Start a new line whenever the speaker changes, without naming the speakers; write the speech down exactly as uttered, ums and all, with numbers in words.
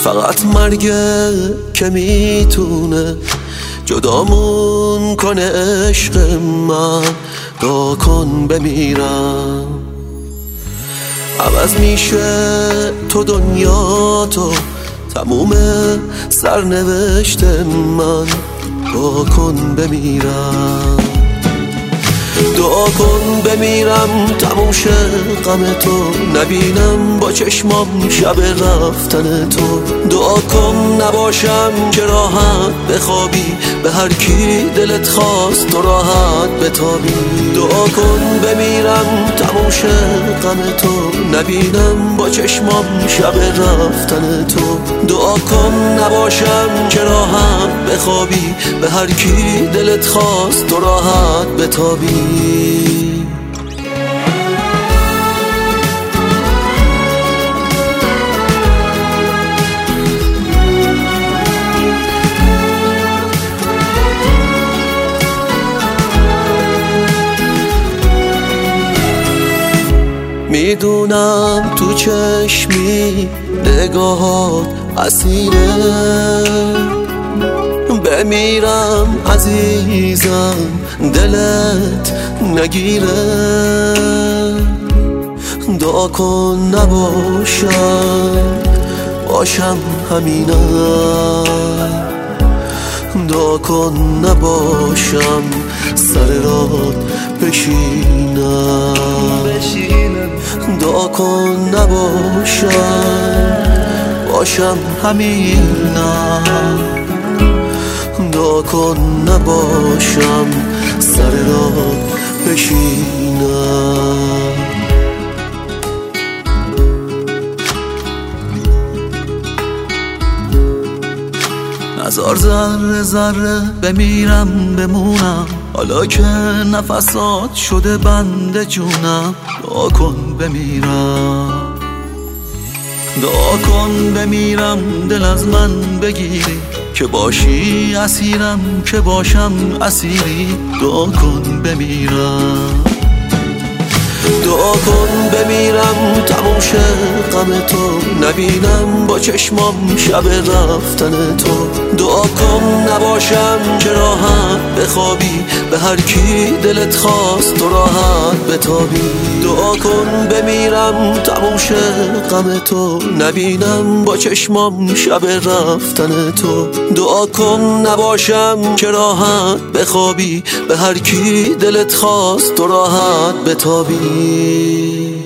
فقط مرگه که میتونه جدامون کنه عشق من. دعا کن بمیرم، عوض میشه تو دنیا تو تموم سرنوشت من. دعا کن بمیرم، دعا کن بمیرم تموم شه غم تو، نبینم با چشمام شب رفتن تو. دعا کن نباشم که راحت بخوابی، به هر کی دلت خواست تو راحت بتابی. دعا کن بمیرم تموم شه غم تو، نبینم با چشمام شب رفتن تو. دعا کن نباشم که راحت بخوابی، به هر کی دلت خواست تو راحت بتابی. میدونم تو چشمی نگاهات اسیره، بمیرم عزیزم دلت نگیره. دعا کن نباشم باشم همینم، دعا کن نباشم سر راه بشینم. دعا کن نباشم باشم همینم، دعا کن نباشم سر راه بشینم. نزار ذره ذره بمیرم بمونم، حالا که نفسات شده بند جونم. دعا کن بمیرم، دعا کن بمیرم دل از من بگیری، که باشی اسیرم که باشم اسیری. دعا کن بمیرم، دعا کن بمیرم تموم شه غم تو، نبینم با چشمام شب رفتن تو. دعا کن نباشم که راحت بخوابی، به هر کی دلت خواست تو راحت بتابی. دعا کن بمیرم تموم شه غم تو، نبینم با چشمام شب رفتن تو. دعا کن نباشم که راحت بخوابی، به هر کی دلت خواست تو راحت بتابی.